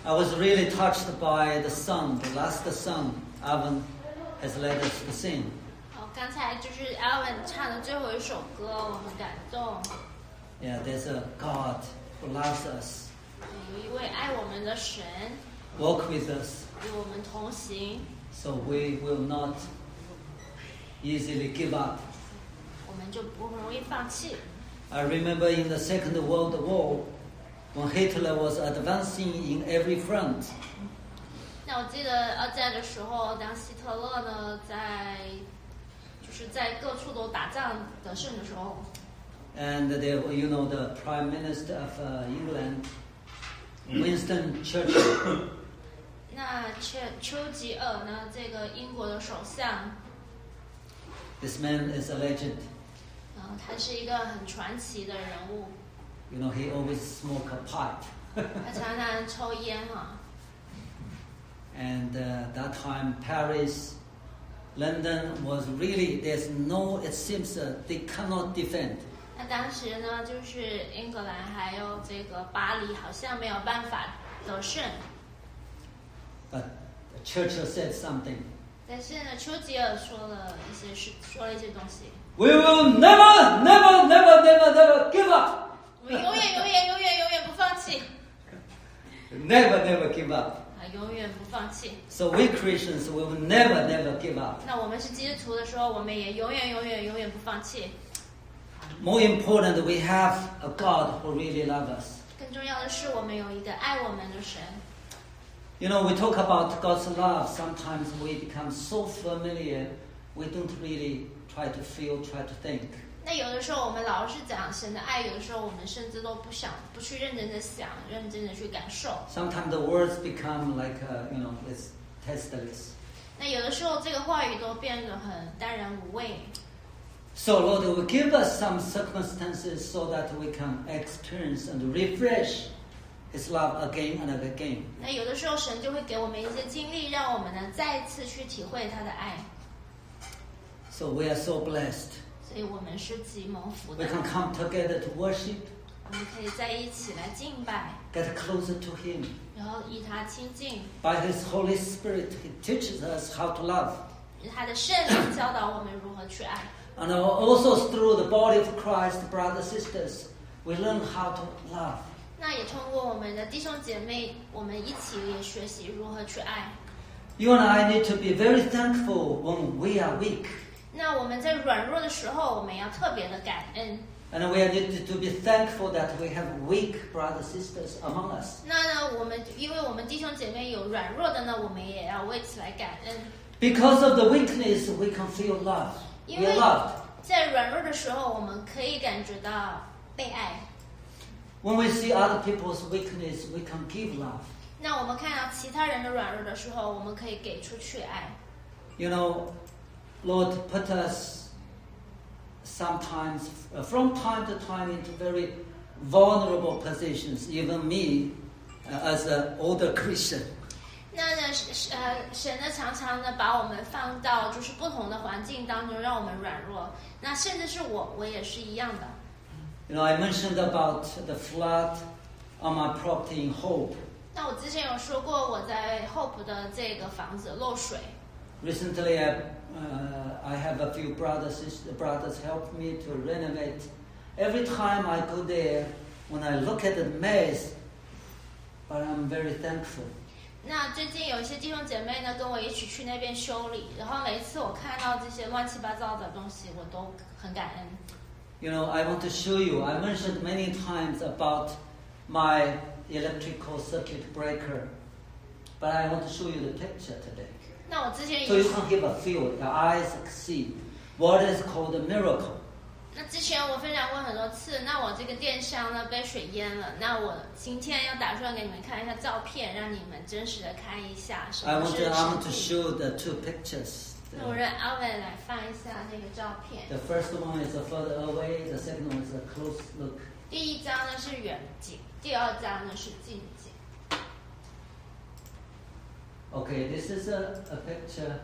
I was really touched by the song, the last song Alvin has led us to sing. 刚才就是 Alvin 唱的最后一首歌，我很感动。 Yeah, there's a God who loves us. 有一位爱我们的神 Walk with us, 与我们同行， so we will not easily give up. 我们就不容易放弃。 I remember in the Second World War, when Hitler was advancing in every front, 那我记得二战的时候，当希特勒呢在各处都打仗得胜的时候， and there, the Prime Minister of England, Winston Churchill, 那丘吉尔呢，这个英国的首相， this man is a legend. 他是一个很传奇的人物， He always smoked a pipe. 他常常抽烟哈。 And that time, Paris, London was really, it seems they cannot defend. 那当时呢，就是英格兰还有这个巴黎，好像没有办法得胜。 But Churchill said something. 但是呢，丘吉尔说了一些东西。 We will never, never, never, never, never give up. 我们永远不放弃。 Never, never give up. 永远不放弃。 So we Christians will never, never give up. 那我们是基督徒的时候，我们也永远不放弃。 More important, we have a God who really loves us. 更重要的是，我们有一个爱我们的神。 We talk about God's love. Sometimes we become so familiar, we don't really try to feel, try to think. 那有的时候我们老是讲神的爱，有的时候我们甚至都不去认真的想，认真的去感受。 Sometimes the words become like, it's tasteless. 那有的时候这个话语都变得很淡然无味。 So Lord will give us some circumstances so that we can experience and refresh His love again and again. 那有的时候神就会给我们一些经历，让我们呢再一次去体会他的爱。 So we are so blessed. 所以我们是极蒙福 We 的。 can come together to worship, 我们可以在一起来敬拜， get closer to Him. 然后与他亲近。 By His Holy Spirit, He teaches us how to love. 他的圣灵教导我们如何去爱。 And also through the body of Christ, brothers and sisters, we learn how to love. 那也通过我们的弟兄姐妹，我们一起也学习如何去爱。 You and I need to be very thankful when we are weak. 那我们在软弱的时候，我们要特别的感恩。 And we need to be thankful that we have weak brothers and sisters among us. 那呢，因为我们弟兄姐妹有软弱的呢，我们也要为此来感恩。 Because of the weakness, we can feel love. We 因为 are loved. 在软弱的时候，我们可以感觉到被爱。 When we see other people's weakness, we can give love. 那我们看到其他人的软弱的时候，我们可以给出去爱。 Lord put us sometimes, from time to time, into very vulnerable positions. Even me, as an older Christian. 那呢，神呢常常呢把我们放到就是不同的环境当中，让我们软弱。那甚至是我也是一样的。 I mentioned about the flood on my property in Hope. 那我之前有说过，我在 Hope 的这个房子漏水。 Recently, I have a few brothers help me to renovate. Every time I go there, when I look at the mess, but I'm very thankful. 那最近有一些弟兄姐妹呢跟我一起去那边修理，然后每一次我看到这些乱七八糟的东西，我都很感恩。 I want to show you. I mentioned many times about my electrical circuit breaker, but I want to show you the picture today. 那我之前 So you can give a feel. Your eyes see what is called a miracle. 那之前我分享过很多次，那我这个电箱呢被水淹了，那我今天要打算给你们看一下照片，让你们真实的看一下什 I 么 want 是 to 神迹。 show the two pictures. 那我让 Alvin 来放一下这个照片。 The first one is a further away. The second one is a close look. 第一张呢是远景，第二张呢是近景。 Okay, this is a picture.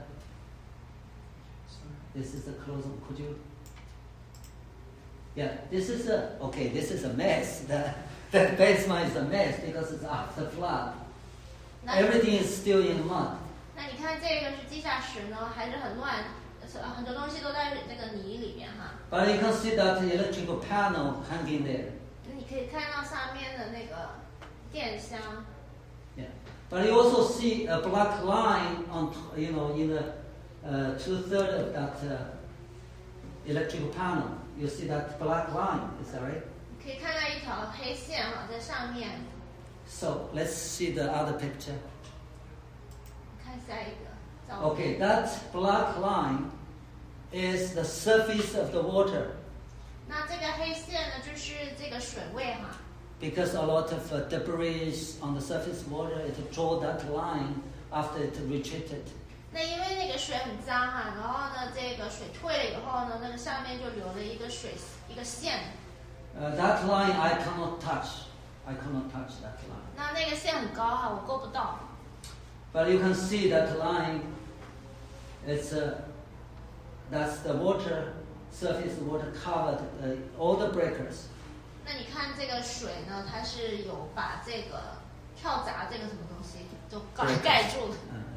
This is a close-up. Could you? Yeah, this is a mess. The basement is a mess because it's after flood. Everything is still in mud. 那你看这个是地下室呢，还是很乱，很多东西都在那个泥里面哈。 But you can see that electrical panel hanging there. 你可以看到上面的那个电箱。 Yeah. But you also see a black line on, in the 2/3 of that electrical panel. You see that black line, is that right? 可以看到一条黑线哈，在上面。 So let's see the other picture. 看下一个照片。 Okay, that black line is the surface of the water. 那这个黑线呢，就是这个水位哈。 Because a lot of debris on the surface water, it draw that line after it retreated. 那因为那个水很脏哈，然后呢，这个水退了以后呢，那个上面就留了一个线。 That line I cannot touch. I cannot touch that line. 那个线很高哈，我够不到。 But you can see that line. It's that's the water surface water covered all the breakers. 那你看这个水呢，它是有把这个跳闸这个什么东西都盖住了。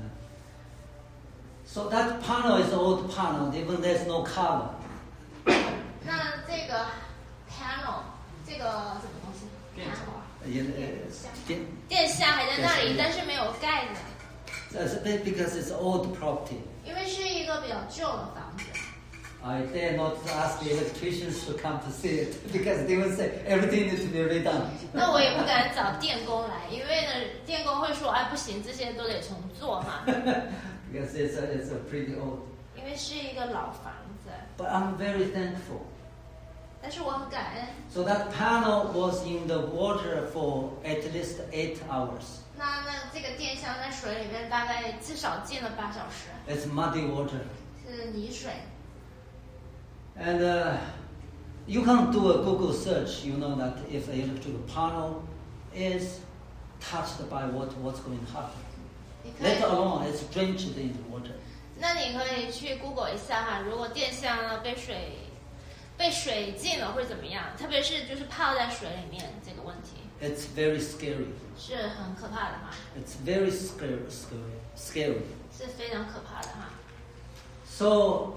So that panel is old panel, even there's no cover. 那这个 panel 这个什么东西？电箱还在那里，但是没有盖子。 That's because it's old property. 因为是一个比较旧的房子。 I dare not ask the electricians to come to see it because they will say everything needs to be redone. 那我也不敢找电工来，因为呢，电工会说，哎，不行，这些都得重做嘛。 Because it's a pretty old. 因为是一个老房子。 But I'm very thankful. 但是我很感恩。 So that panel was in the water for at least 8 hours. 那这个电箱在水里面大概至少浸了8小时。 It's muddy water. 是泥水。 And you can do a Google search. You know that if an electrical panel is touched by water, what's going to happen? Let alone it's drenched in the water. 那你可以去 Google 一下哈，如果电箱呢被水浸了会怎么样？特别是就是泡在水里面这个问题。 It's very scary. 是很可怕的哈。 It's very scary. 是非常可怕的哈。 So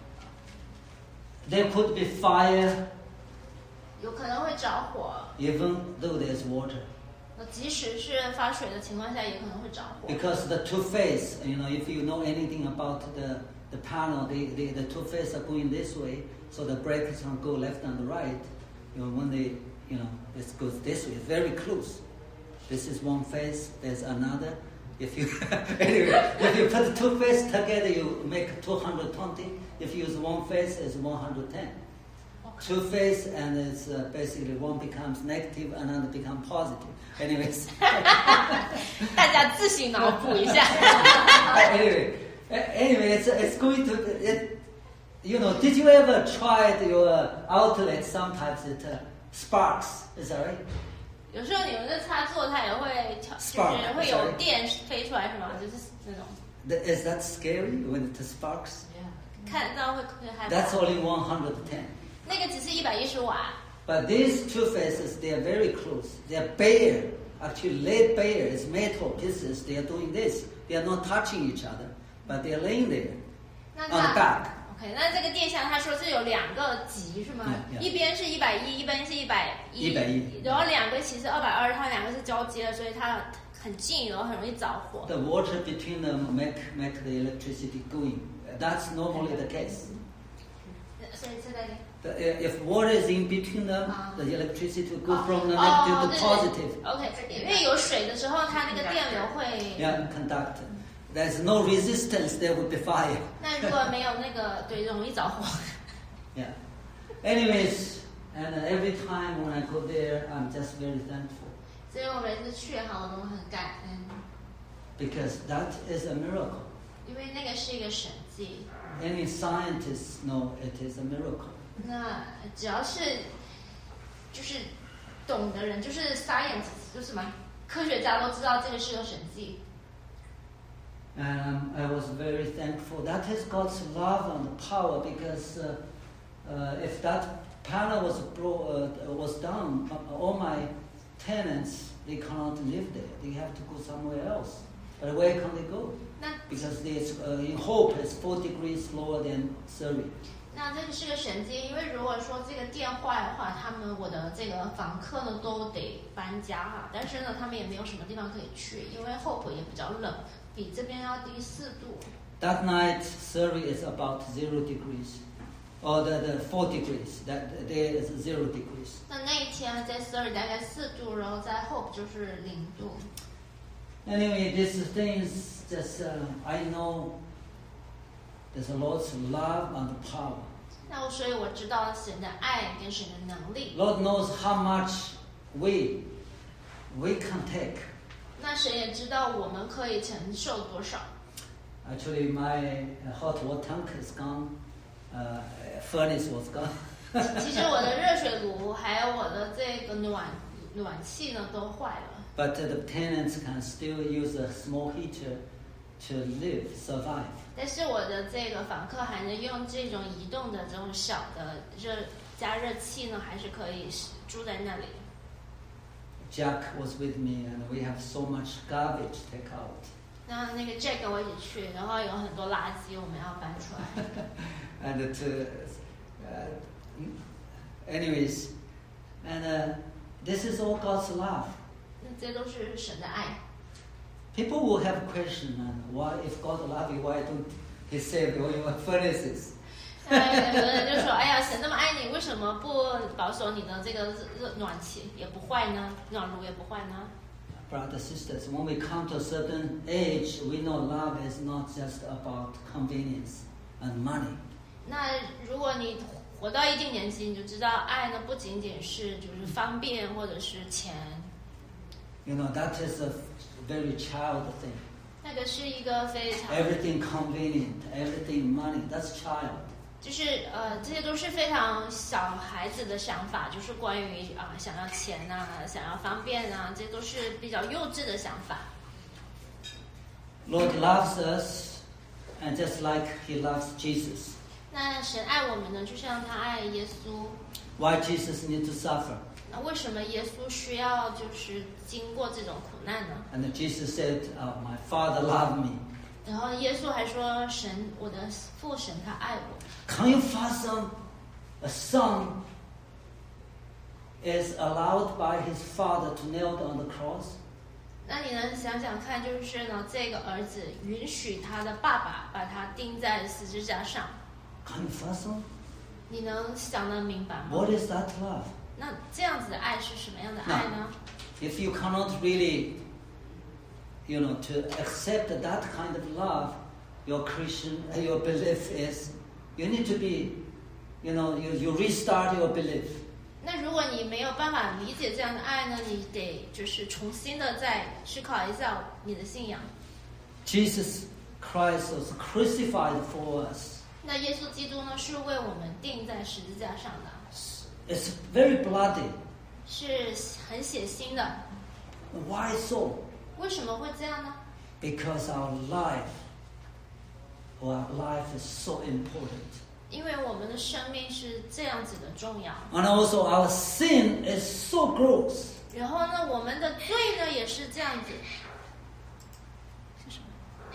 there could be fire. 有可能会着火。 Even though there's water. 即使是发水的情况下，也可能会着火。 Because the two phase, if you know anything about the panel, the two phase are going this way, so the breakers can go left and right. When they, this goes this way, it's very close. This is one phase, there's another. If you if you put two phase together, you make 220. If you use one phase, it's 110. Two phase, and it's basically one becomes negative, another becomes positive. Anyways. 大家自行脑补一下。 Anyway, it's going to. Did you ever try your outlet? Sometimes it sparks. Is that right? 有时候你们的插座它也会就是会有电飞出来，是吗？就是那种。 Is that scary when it sparks? 看到会害怕。 That's only 110. 那个只是110瓦。 But these two phases, they are very close. They are bare. Actually, laid bare. It's metal pieces. They are doing this. They are not touching each other, but they are laying there on the back. OK， 那这个电箱他说是有2个级是吗？ 一边是110，一边是110，然后2个其实220，它2个是交接的，所以它很近，然后很容易着火。 The water between them make the electricity going. That's normally the case. If water is in between them, the electricity will go from the negative to positive. OK， 因为有水的时候，它那个电流会。 Yeah, conduct. There's no resistance, there will be fire. 那如果没有那个，对，容易着火。 Yeah. Anyways, and every time when I go there, I'm just very thankful. 所以我每次去哈，我都很感恩。 Because that is a miracle. 因为那个是一个神迹。 Any scientists know it is a miracle. 那只要是就是懂的人，就是 science， 就是什么科学家都知道这个是个神迹。 And I was very thankful. That is God's love and power. Because if that panel was done, all my tenants they cannot live there. They have to go somewhere else. But where can they go? Because in hope is 4 degrees lower than Surrey. 那这个是个神迹，因为如果说这个店坏的话，我的这个房客呢都得搬家哈。但是呢，他们也没有什么地方可以去，因为 Hope 也比较冷，比这边要低4度。 That night, Surrey is about 0 degrees, or the 4 degrees. That there is 0 degrees. 那一天在 Surrey 大概4度，然后在 Hope 就是0度。 Anyway, these things just I know there's a lot of love and power. 那所以我知道神的爱跟神的能力。 Lord knows how much we can take. 那神也知道我们可以承受多少。 Actually, my hot water tank is gone. Furnace was gone. 其实我的热水炉还有我的这个暖气呢都坏了。 But the tenants can still use a small heater to survive. 但是我的这个访客还能用这种移动的这种小的加热器呢，还是可以住在那里。 Jack was with me, and we have so much garbage to take out. 那个 Jack 跟我一起去，然后有很多垃圾我们要搬出来。 And anyways, and this is all God's love. 那这都是神的爱。 People will have a question, why, if God loves you, why don't He save all your furnaces? 有的人就说：“哎呀，神那么爱你，为什么不保守你的这个暖气也不坏呢？暖炉也不坏呢？” Brothers, sisters, when we come to a certain age, we know love is not just about convenience and money. 那如果你活到一定年纪，你就知道爱呢不仅仅是就是方便或者是钱。 You know, that is a very child thing. 那个是一个非常 everything convenient, everything money. That's child. 就是这些都是非常小孩子的想法，就是关于想要钱啊，想要方便啊，这都是比较幼稚的想法。 Lord loves us, and just like He loves Jesus. 那神爱我们呢，就像他爱耶稣。 Why Jesus need to suffer? 那为什么耶稣需要就是经过这种苦难呢 And Jesus said, "My Father loved me." 然后耶稣还说：“神，我的父神他爱我。” Can you fathom a son is allowed by his father to nail on the cross? 那你能想想看，就是呢，这个儿子允许他的爸爸把他钉在十字架上。 Can you fathom? 你能想得明白吗 What is that love? 那这样子的爱是什么样的爱呢 If you cannot really, to accept that kind of love, your belief is, you need to be, you restart your belief. 那如果你没有办法理解这样的爱呢，你得就是重新的再思考一下你的信仰。 Jesus Christ was crucified for us. 那耶稣基督呢，是为我们钉在十字架上的。 It's very bloody. 是很血腥的。 Why so? 为什么会这样呢 Because our life is so important. 因为我们的生命是这样子的重要。 And also our sin is so gross. 然后呢，我们的罪呢也是这样子。是什么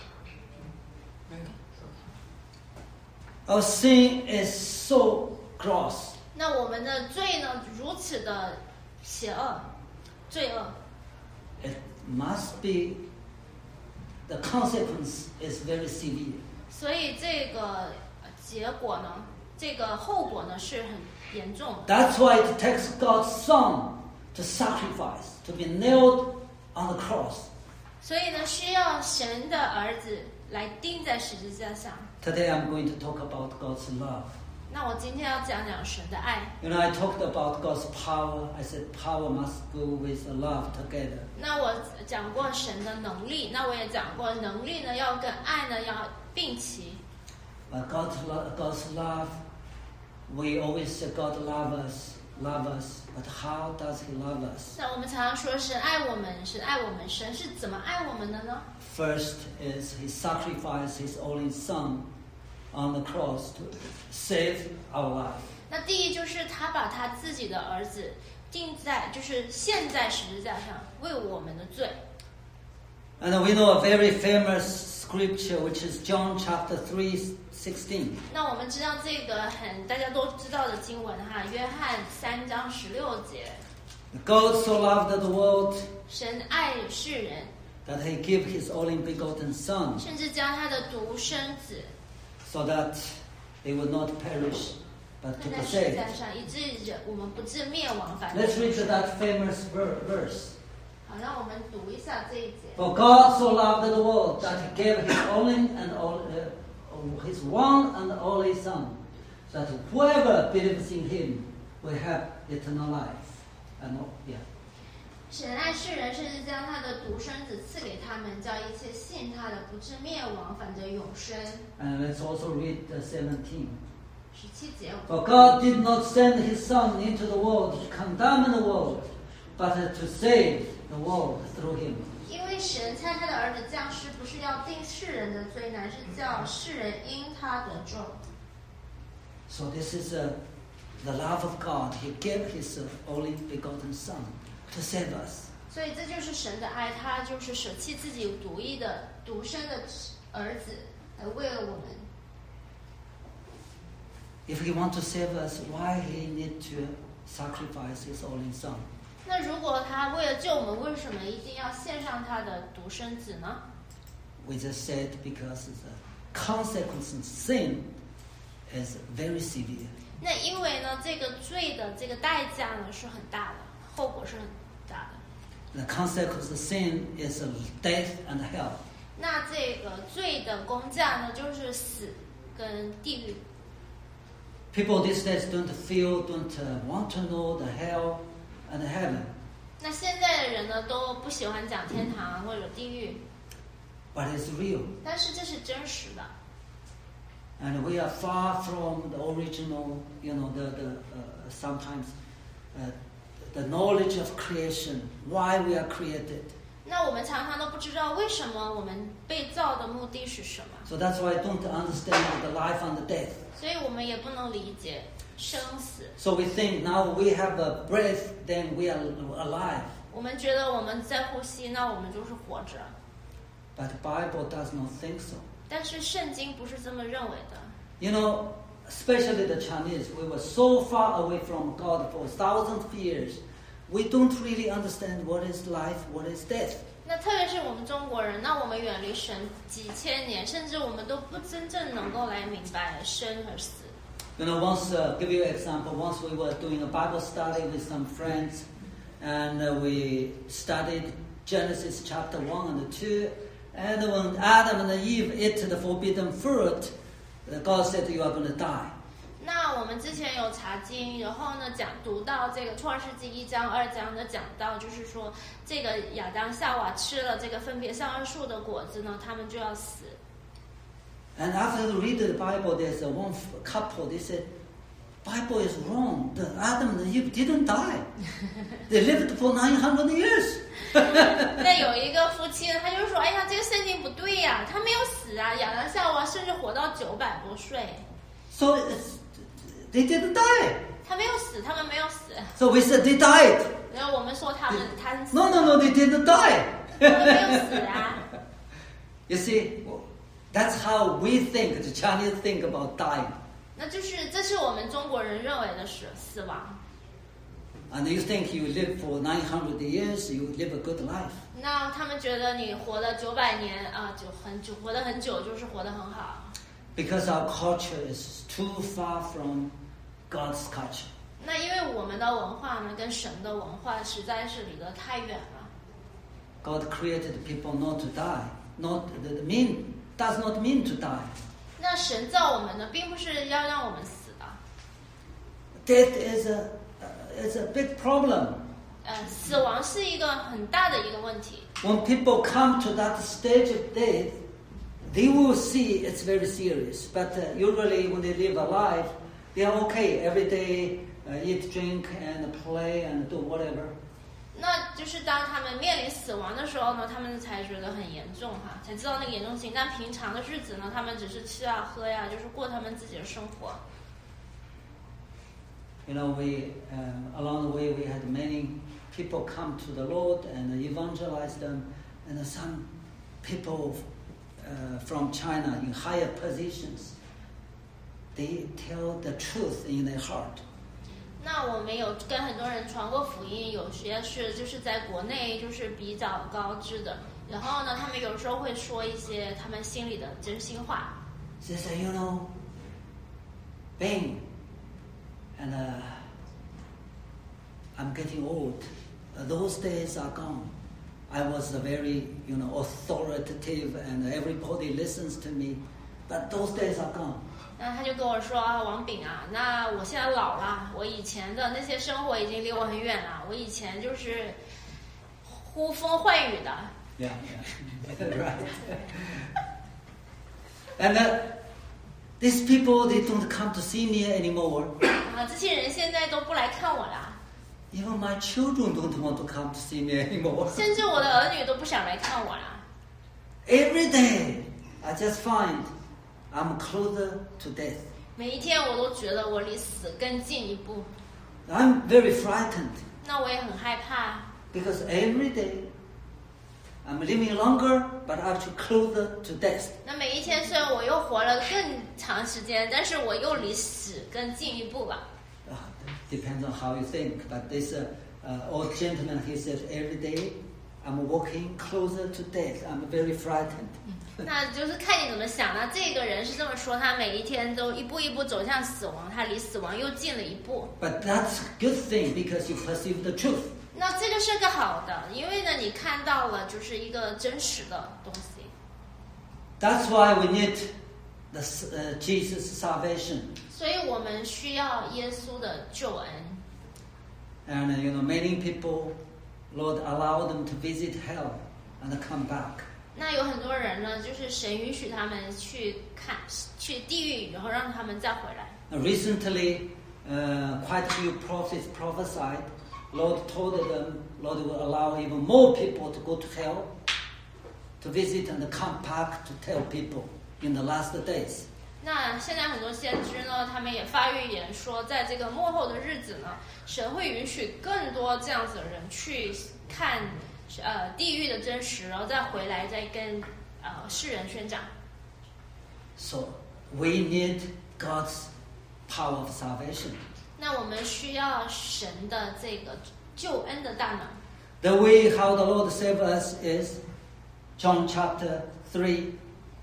Our sin is so gross. 那我们的罪呢，如此的邪恶，罪恶。 It must be, the consequence is very severe. 所以这个结果呢，这个后果呢是很严重的。 That's why it takes God's Son to sacrifice, to be nailed on the cross. 所以呢，需要神的儿子来钉在十字架上。 Today I'm going to talk about God's love. 那我今天要讲讲神的爱。 I talked about God's power. I said power must go with love together. 那我讲过神的能力，那我也讲过能力呢要跟爱呢要并齐。 But God's love, we always say God love us. But how does He love us? 那我们常常说神爱我们，神爱我们，神是怎么爱我们的呢 First is He sacrificed His only Son on the cross to save our life. 那第一就是他把他自己的儿子钉在就是现在十字架上为我们的罪。 And we know a very famous scripture, which is John chapter 3:16. 那我们知道这个大家都知道的经文哈，约翰3章16节， God so loved the world 神爱世人， that he gave his only begotten Son, 甚至将他的独生子 so that they would not perish, but 放 to 在 be 十字 saved. 架上，以致我们不至灭亡，反而 Let's read that famous verse. 好，让我们读一下这一节。 For God so loved the world that he gave his only his one and only Son, that whoever believes in him will have eternal life. And yeah. 神爱世人，甚至将他的独生子赐给他们，叫一切信他的不至灭亡，反得永生。 And let's also read 17. 17节， For God did not send his Son into the world to condemn the world, but to save the world through him. 因为神差他的儿子降世，不是要定世人的罪，乃是叫世人因他得救。 So this is the love of God. He gave his only begotten Son to save us. 所以这就是神的爱，他就是舍弃自己独生的儿子，来为了我们。 If he wants to save us, why he need to sacrifice his only Son? 那如果他为了救我们，为什么一定要献上他的独生子呢？ We just said because the consequence of sin is very severe. 那因为呢，这个罪的这个代价呢是很大的，后果是很大的。 The consequence of sin is death and hell. 那这个罪的工价呢，就是死跟地狱。 People these days don't want to know the hell and heaven. 那现在的人呢，都不喜欢讲天堂或者地狱， But it's real. 但是这是真实的。 And we are far from the original, sometimes the knowledge of creation, why we are created. 那我们常常都不知道为什么我们被造的目的是什么， So that's why I don't understand the life and the death. 所以我们也不能理解生死。 So we think now we have a breath, then we are alive. 我们觉得我们在呼吸，那我们就是活着。 But the Bible does not think so. 但是圣经不是这么认为的。 You know, especially the Chinese, we were so far away from God for thousands of years. We don't really understand what is life, what is death. 那特别是我们中国人，那我们远离神几千年，甚至我们都不真正能够来明白生和死。 You know, once, give you an example, once we were doing a Bible study with some friends, and we studied Genesis chapter 1 and 2, and when Adam and Eve ate the forbidden fruit, God said, you are going to die. 那我们之前有查经，然后呢读到这个创世纪1章2章的讲到，就是说这个亚当夏娃吃了这个分别善恶树的果子呢，他们就要死。 And after you read the Bible, there's one couple, they said, Bible is wrong. The Adam and Eve didn't die. They lived for 900 years. 那有一个夫妻呢，他就说：“哎呀，这个圣经不对呀，他没有死啊，亚当夏娃甚至活到900多岁。” So they didn't die. 他没有死，他们没有死。 So we said they died. 然后我们说他死。 No, they didn't die. 他们没有死啊。 You see, that's how we think, the Chinese think about dying. 那就是这是我们中国人认为的死亡。 And you think you live for 900 years, you live a good life. 那他们觉得你活了900年啊，活得很久，就是活得很好。 Because our culture is too far from God's culture. 那因为我们的文化呢，跟神的文化实在是离得太远了。 God created people not to die. Does not mean to die. 那神造我们呢，并不是要让我们死的。 Death is a big problem. 死亡是一个很大的一个问题。 When people come to that stage of death, they will see it's very serious. But usually when they live alive, they are okay. Every day, eat, drink, and play, and do whatever. 那就是当他们面临死亡的时候呢，他们才觉得很严重哈，才知道那个严重性。但平常的日子呢，他们只是吃啊喝呀，就是过他们自己的生活。 we along the way we had many people come to the Lord and evangelize them, and some people from China in higher positions, they tell the truth in their heart. 那我们有跟很多人传过福音，有些是就是在国内就是比较高知的，然后呢，他们有时候会说一些他们心里的真心话。 They say, Bing, and I'm getting old. Those days are gone. I was very, authoritative, and everybody listens to me. But those days are gone. 那他就跟我说啊，王炳啊，那我现在老了，我以前的那些生活已经离我很远了。我以前就是呼风唤雨的。 Yeah, right. And these people, they don't come to see me anymore. 啊，这些人现在都不来看我了。 Even my children don't want to come to see me anymore. 甚至我的儿女都不想来看我了。 Every day, I just find I'm closer to death. 每一天我都觉得我离死更近一步。 I'm very frightened. 那我也很害怕。 Because every day, I'm living longer, but actually closer to death. 那每一天虽然我又活了更长时间，但是我又离死更近一步了。 Depends on how you think. But this old gentleman, he said, every day I'm walking closer to death. I'm very frightened. 那就是看你怎么想。那这个人是这么说，他每一天都一步一步走向死亡，他离死亡又近了一步。 But that's a good thing because you perceive the truth. 那这个是个好的，因为呢，你看到了就是一个真实的东西。 That's why we need the Jesus' salvation. 所以我们需要耶稣的救恩。 And many people, Lord, allow them to visit hell and come back. 那有很多人呢，就是神允许他们去地狱，然后让他们再回来。 Recently, quite a few prophets prophesied. Lord told them, Lord will allow even more people to go to hell, to visit and come back to tell people in the last days. 那现在很多先知呢，他们也发预言说，在这个幕后的日子呢，神会允许更多这样子的人去看地狱的真实，然后再回来再跟世人宣讲。 So we need God's power of salvation. 那我们需要神的这个救恩的大能。 The way how the Lord saved us is John chapter 3,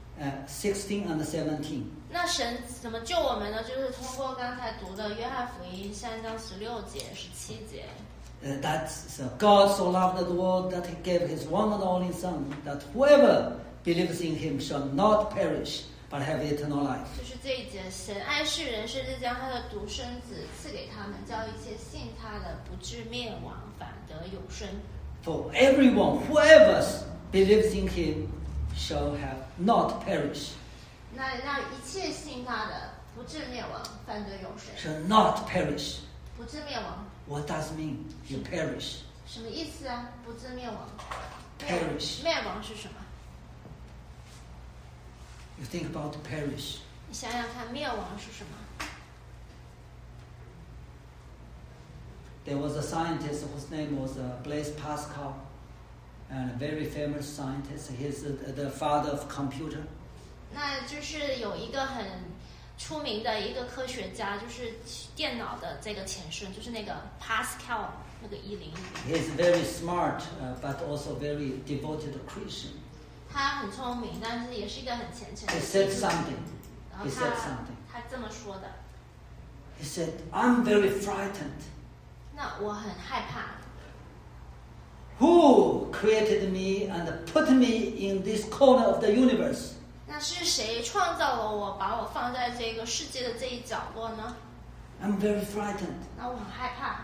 16 and 17. 那神怎么救我们呢？就是通过刚才读的约翰福音3章16节、17节。 That's God so loved the world that He gave His one and only Son, that whoever believes in Him shall not perish, but have eternal life. 就是这一节，神爱世人，甚至将他的独生子赐给他们，叫一切信他的不至灭亡，反得永生。 For everyone, whoever believes in Him, shall have not perish. 那让一切信他的不至灭亡，反得永生。 Shall not perish. 不至灭亡。 What does it mean? You perish. 什么意思啊？不至灭亡。 Perish. 灭亡是什么？ You think about perish. 你想想看，灭亡是什么？ There was a scientist whose name was Blaise Pascal, and a very famous scientist. He's the father of computer. 那就是有一个很出名的一个科学家，就是电脑的这个前身，就是那个 Pascal 那个101。 He's very smart, but also very devoted Christian. 他很聪明，但是也是一个很虔诚的 He 基 said 督徒。 something. 然后 He said something. 他这么说的。 He said, "I'm very frightened. 那我很害怕。 Who created me and put me in this corner of the universe?" 那是谁创造了我，把我放在这个世界的这一角落呢？ I'm very frightened. 那我很害怕。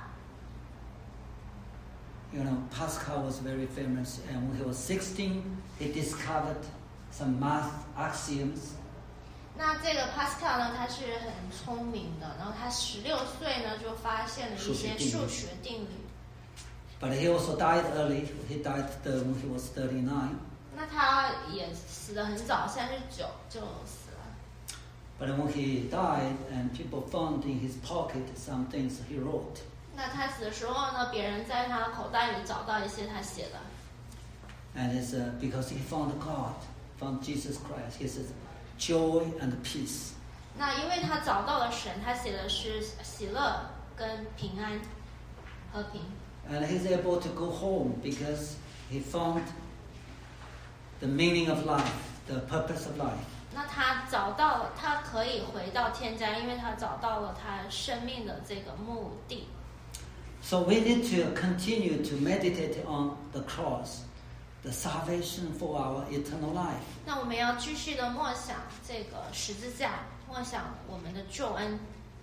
Pascal was very famous, and when he was 16, he discovered some math axioms. 那这个 Pascal 呢，他是很聪明的，然后他16岁呢就发现了一些数学定理。 But he also died early. He died when he was 39. 那他也死得很早，39就死了。 But when he died, and people found in his pocket some things he wrote. 那他死的时候呢，别人在他口袋里找到一些他写的。 And it's because he found God, found Jesus Christ. He says, joy and peace. 那因为他找到了神，他写的是喜乐跟平安、和平。 And he's able to go home because he found the meaning of life, the purpose of life. 那他找到了，他可以回到天家，因为他找到了他生命的这个目的。 So we need to continue to meditate on the cross, the salvation for our eternal life. 那我们要继续的默想这个十字架，默想我们的救恩。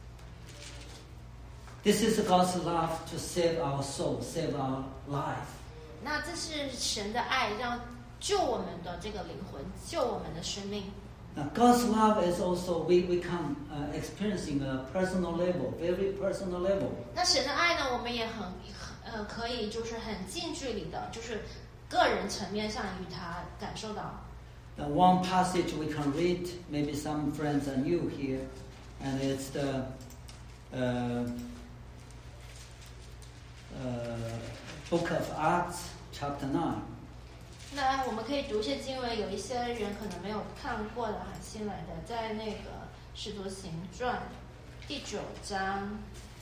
This is God's love to save our soul, save our life. 那这是神的爱，让救我们的这个灵魂，救我们的生命。 Now, God's love is also we come experiencing a personal level, very personal level. 那神的爱呢，我们也可以就是很近距离的，就是个人层面上与他感受到。 The one passage we can read, maybe some friends are new here, and it's the book of Acts, chapter 9. 那我们可以读一些经文，有一些人可能没有看过的，很新来的，在那个《使徒行传》第9章。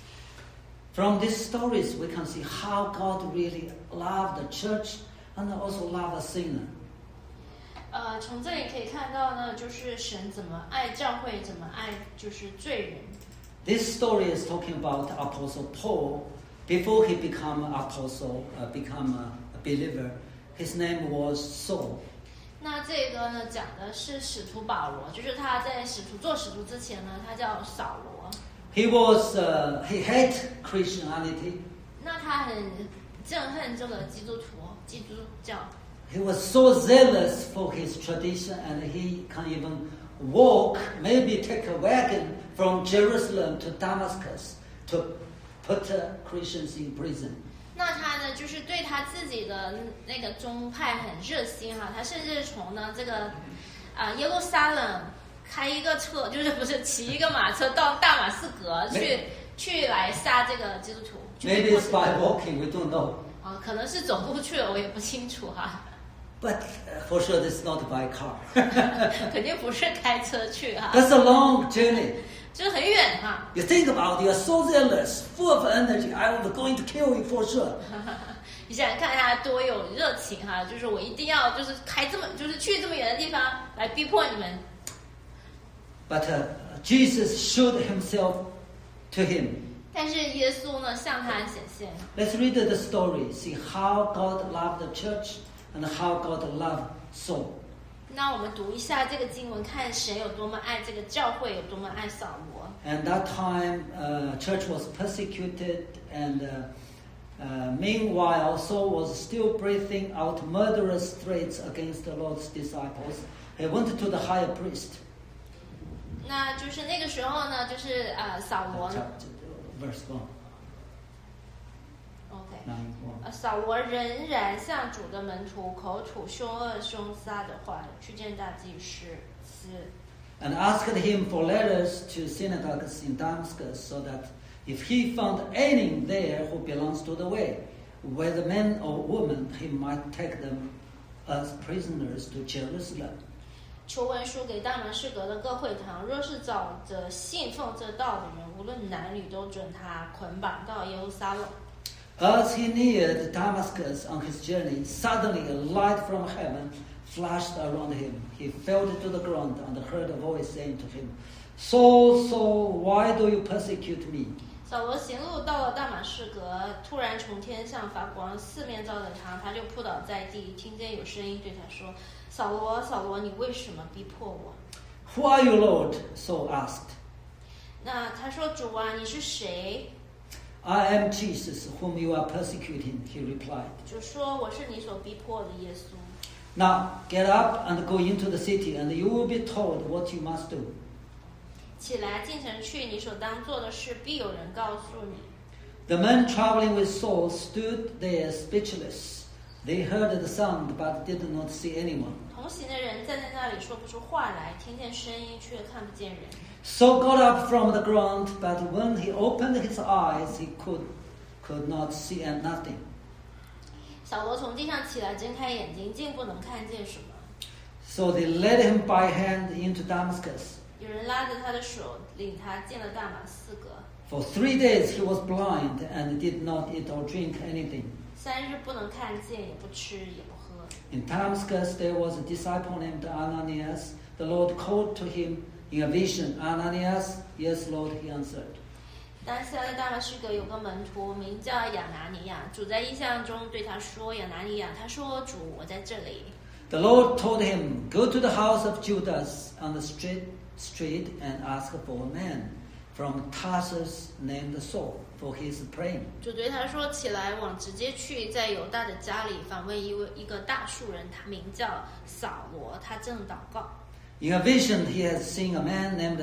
From these stories, we can see how God really loved the church and also loved a sinner. 从这里可以看到呢，就是神怎么爱教会，怎么爱就是罪人。 This story is talking about Apostle Paul. Before he became an apostle, become a believer, his name was Saul. 那这个呢，讲的是使徒保罗，就是他在做使徒之前呢，他叫扫罗。 He hated Christianity. 那他很憎恨这个基督教。 He was so zealous for his tradition, and he can even walk, maybe take a wagon from Jerusalem to Damascus to put Christians in prison. 那他呢，就是对他自己的那个宗派很热心哈，他甚至从呢这个耶路撒冷开一个车，不是骑一个马车到大马士革去来杀这个基督徒。 Maybe it's by walking, we don't know. 可能是走路去了，我也不清楚哈。 But for sure, this is not by car. 肯定不是开车去哈。 That's a long journey. 就是很远哈。 You think about it, you're so zealous, full of energy. I was going to kill you for sure. 你想想看他多有热情哈，就是我一定要就是去这么远的地方来逼迫你们。 But Jesus showed himself to him. 但是耶稣呢，向他显现。 Let's read the story, see how God loved the church and how God loved Saul. 那我们读一下这个经文，看神有多么爱这个教会，有多么爱扫罗。 And that time, church was persecuted, and meanwhile, Saul was still breathing out murderous threats against the Lord's disciples. He went to the high priest. 那就是那个时候呢，就是扫罗。 Verse 1. OK。扫罗仍然向主的门徒口吐凶恶凶杀的话，去见大祭司。 And asked him for letters to synagogues in Damascus, so that if he found any there who belongs to the way, whether men or women, he might take them as prisoners to Jerusalem. 求文书给大马士革的各会堂，若是找着信奉这道的人，无论男女，都准他捆绑到耶路撒冷。 As he neared Damascus on his journey, suddenly a light from heaven flashed around him. He fell to the ground and heard a voice saying to him, Saul, Saul, why do you persecute me? 扫罗行路到了大马士革，突然从天上发光，四面照着他，他就扑倒在地，听见有声音对他说：“扫罗，扫罗，你为什么逼迫我？” Who are you, Lord? Saul asked. 那他说：“主啊，你是谁？” I am Jesus, whom you are persecuting, he replied. 主说：“我是你所逼迫的耶稣。” Now get up and go into the city, and you will be told what you must do. 起来，进城去，你所当做的事，必有人告诉你。 The men traveling with Saul stood there speechless. They heard the sound, but did not see anyone. 同行的人站在那里说不出话来，听见声音却看不见人。 So got up from the ground, but when he opened his eyes, he could not see and nothing. 扫罗从地上起来，睁开眼睛，竟不能看见什么。 So they led him by hand into Damascus. 有人拉着他的手，领他进了大马士革。 For 3 days he was blind and did not eat or drink anything. 3日不能看见，也不吃，也不喝。 In Damascus there was a disciple named Ananias. The Lord called to him in a vision, Ananias, yes, Lord, he answered. 当下在大马士革有个门徒，名叫亚拿尼亚。主在异象中对他说：“亚拿尼亚。”他说：“主，我在这里。” The Lord told him, go to the house of Judas on the street and ask for a man from Tarsus named Saul, for he is praying. 主对他说：“起来，往直接去，在犹大的家里访问一个大树人，他名叫扫罗，他正祷告。” In a vision he has seen a man named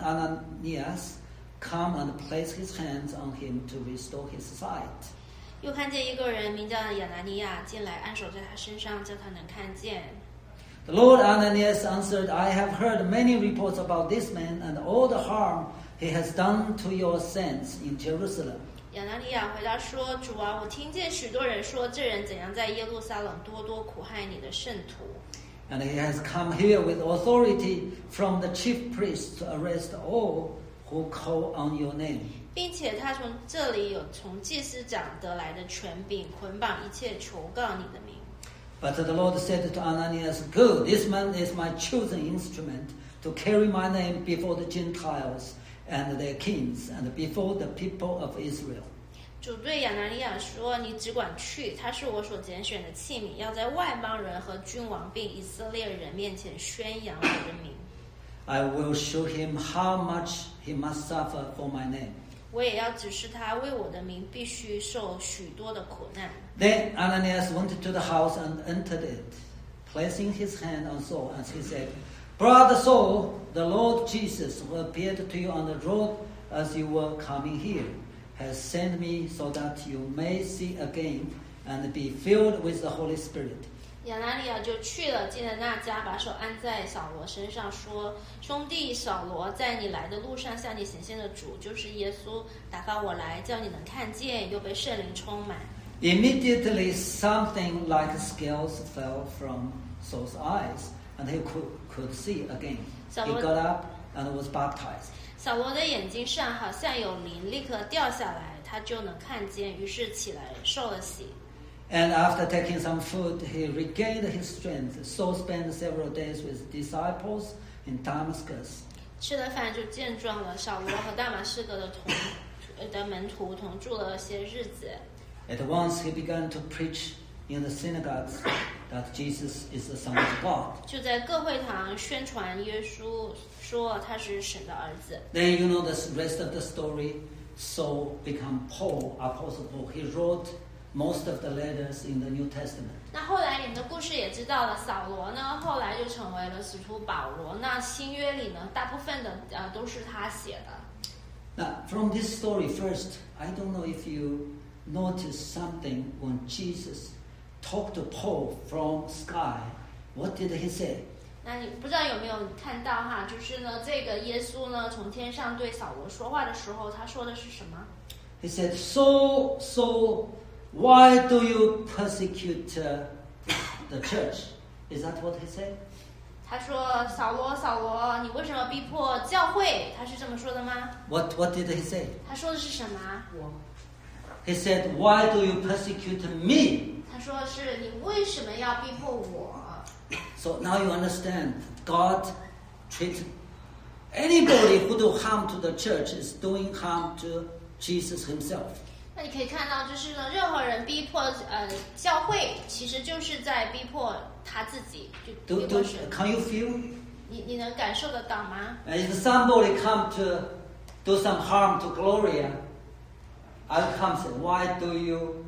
Ananias come and place his hands on him to restore his sight. 又看见一个人名叫亚拿尼亚进来，按手在他身上，叫他能看见。 The Lord Ananias answered, I have heard many reports about this man and all the harm he has done to your saints in Jerusalem. 亚拿尼亚回答说：“主啊，我听见许多人说，这人怎样在耶路撒冷多多苦害你的圣徒。” And he has come here with authority from the chief priests to arrest all who call on your name. 并且他从这里有从祭司长得来的权柄，捆绑一切求告你的名。 But the Lord said to Ananias, Go, this man is my chosen instrument to carry my name before the Gentiles and their kings and before the people of Israel. 主对亚拿尼亚说：“你只管去，他是我所拣选的器皿，要在外邦人和君王并以色列人面前宣扬我的名。” I will show him how much he must suffer for my name. 我也要指示他，为我的名必须受许多的苦难。 Then Ananias went to the house and entered it, placing his hand on Saul, and he said, Brother Saul, the Lord Jesus, who appeared to you on the road as you were coming here, has sent me so that you may see again and be filled with the Holy Spirit. 亚拿尼亚就去了，进了那家，把手按在扫罗身上，说：“兄弟扫罗，在你来的路上向你显现的主，就是耶稣，打发我来，叫你能看见，又被圣灵充满。” Immediately something like scales fell from Saul's eyes, and he could see again. He got up and was baptized. 扫罗的眼睛上好像有鳞立刻掉下来，他就能看见，于是起来受了洗。 And after taking some food, he regained his strength. Saul spent several days with disciples in Damascus. 吃了饭就健壮了。扫罗和大马士革的门徒同住了些日子。 At once he began to preach in the synagogues that Jesus is the Son of God. 就在各会堂宣传耶稣，说他是神的儿子。 Then you know the rest of the story. Saul became Paul, Apostle Paul. He wrote most of the letters in the New Testament. 那后来你们的故事也知道了，扫罗呢，后来就成为了使徒保罗。那新约里呢，大部分的都是他写的。 Now, from this story, first, I don't know if you noticed something when Jesus talked to Paul from sky. What did he say? 那你不知道有没有看到哈？就是呢，这个耶稣呢，从天上对扫罗说话的时候，他说的是什么？ He said, So, why do you persecute the church? Is that what he said? 他说：“扫罗，扫罗，你为什么逼迫教会？”他是这么说的吗？ What did he say? 他说的是什么？ He said, Why do you persecute me? 他说的是你为什么要逼迫我？ So now you understand, God treats anybody who do harm to the church is doing harm to Jesus himself. 那你可以看到，就是呢，任何人逼迫教会，其实就是在逼迫他自己，就逼迫神。 Can you feel? 你能感受得到吗？ If somebody come to do some harm to Gloria, I'll come and say, Why do you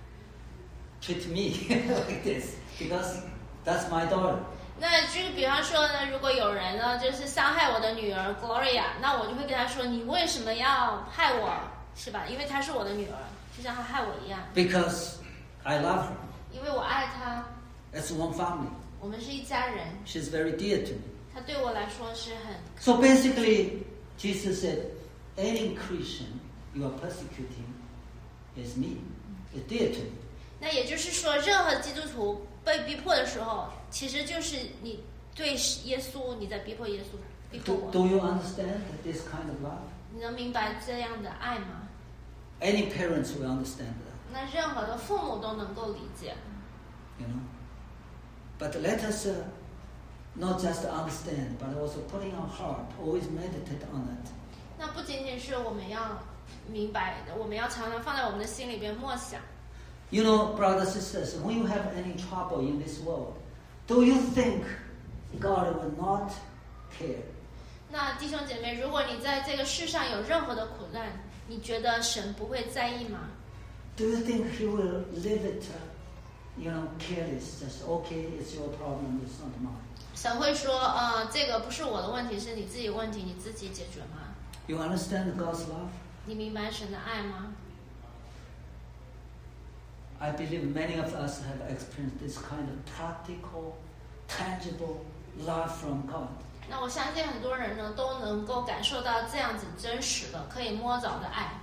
treat me like this? Because that's my daughter. 那就是比方说呢，如果有人呢，就是伤害我的女儿 Gloria， 那我就会跟他说，你为什么要害我？是吧？因为她是我的女儿，就像她害我一样。 Because I love her. 因为我爱她。 It's one family. 我们是一家人。 She's very dear to me. 他对我来说是很。 So basically, Jesus said, any Christian you are persecuting is me. It's dear to me. 那也就是说，任何基督徒被逼迫的时候，其实就是你对耶稣，你在逼迫耶稣，逼迫我。 Do you understand this kind of love? 你能明白这样的爱吗？ Any parents will understand that, 那任何的父母都能够理解。 you know. But let us not just understand, but also put in our heart, always meditate on it. 那不仅仅是我们要明白的，我们要常常放在我们的心里边默想。 You know, brothers and sisters, when you have any trouble in this world, do you think God will not care? 那弟兄姐妹，如果你在这个世上有任何的苦难，你觉得神不会在意吗？ Do you think He will leave it, careless? Just okay, it's your problem, it's not mine. 神会说，这个不是我的问题，是你自己问题，你自己解决吗？ You understand God's love? 你明白神的爱吗？ I believe many of us have experienced this kind of practical, tangible love from God. 那我相信很多人呢都能够感受到这样子真实的、可以摸着的爱。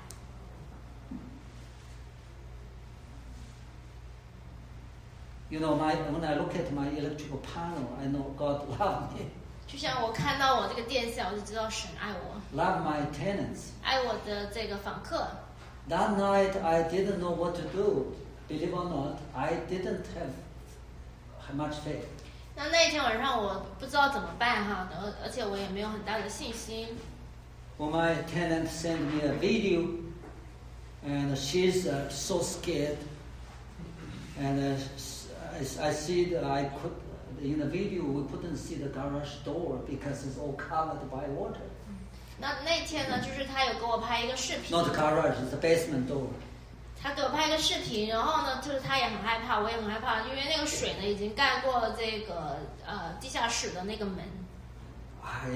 You know, when I look at my electrical panel, I know God loves me. 就像我看到我这个电线，我就知道神爱我， Love my tenants. 爱我的这个访客。 That night, I didn't know what to do. Believe or not, I didn't have much faith. 那一天晚上我不知道怎么办哈，而且我也没有很大的信心。 Well, my tenant sent me a video, and she's so scared. And I see that in the video we couldn't see the garage door because it's all covered by water. 那天呢，就是他有给我拍一个视频。 Not garage, it's a basement door. 他给我拍一个视频，然后呢，就是他也很害怕，我也很害怕，因为那个水呢已经盖过了这个地下室的那个门。 I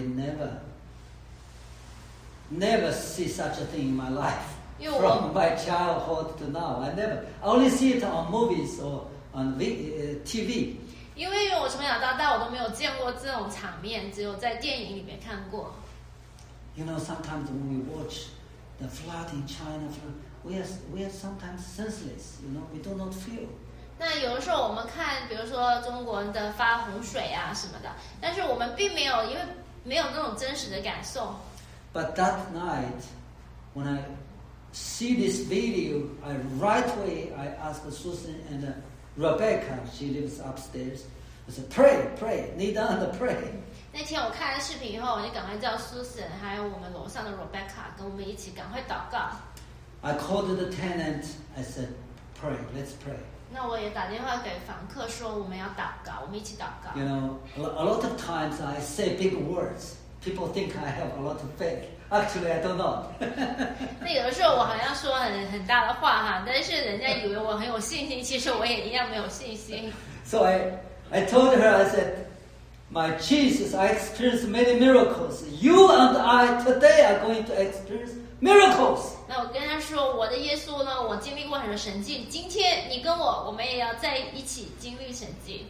never see such a thing in my life. From my childhood to now, I only see it on movies or on TV. 因为我从小到大我都没有见过这种场面，只有在电影里面看过。 You know, sometimes when we watch the flood in China, we are sometimes senseless. You know, we do not feel. 那有的时候我们看，比如说中国的发洪水啊什么的，但是我们并没有，因为没有那种真实的感受。 But that night, when I see this video, right away I asked Susan and Rebecca, she lives upstairs. I said, pray, kneel down and pray. 那天我看了视频以后，我就赶快叫 Susan 还有我们楼上的 Rebecca 跟我们一起赶快祷告。 I called the tenant. I said, pray, let's pray. 那我也打电话给房客说我们要祷告，我们一起祷告。 You know, a lot of times I say big words. People think I have a lot of faith. Actually, I don't know. 那有的时候我好像说很大的话哈，但是人家以为我很有信心，其实我也一样没有信心。 So I told her, I said, my Jesus, I experienced many miracles. You and I today are going to experience miracles. 那我跟他说，我的耶稣呢，我经历过很多神迹。今天你跟我们也要在一起经历神迹。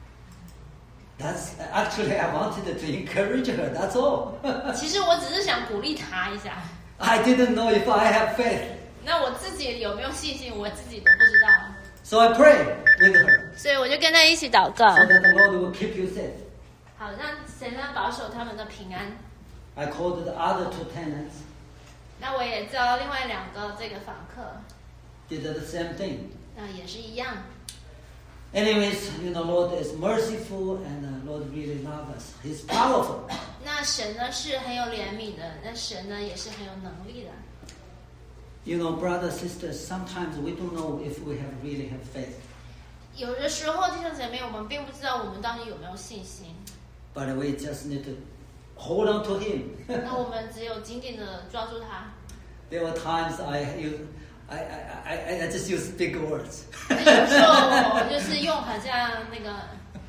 That's actually I wanted to encourage her. That's all. 其实我只是想鼓励他一下。 I didn't know if I have faith. 那我自己有没有信心，我自己都不知道。 So I prayed with her. 所以我就跟他一起祷告， So that the Lord will keep you safe. 好让神来保守他们的平安。 I called the other two tenants. 那我也叫另外两个这个访客， Did the same thing. 那也是一样。 Anyways, you know, Lord is merciful and Lord really loves us. He's powerful. 那神呢是很有怜悯的，那神呢也是很有能力的。 You know, brothers, sisters, sometimes we don't know if we have really have faith. 有的时候，弟兄姐妹，我们并不知道我们到底有没有信心。 But we just need to hold on to Him. 那我们只有紧紧的抓住他。 There were times I just use big words. 有时候我就是用好像那个